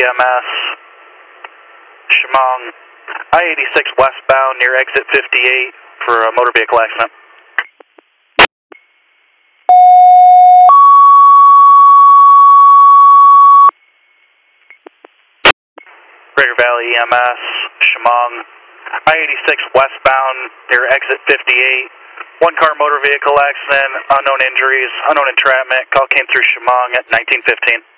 EMS, Chemung, I-86 westbound near exit 58 for a motor vehicle accident. Greater Valley EMS, Chemung, I-86 westbound near exit 58. One car motor vehicle accident, unknown injuries, unknown entrapment. Call came through Chemung at 1915.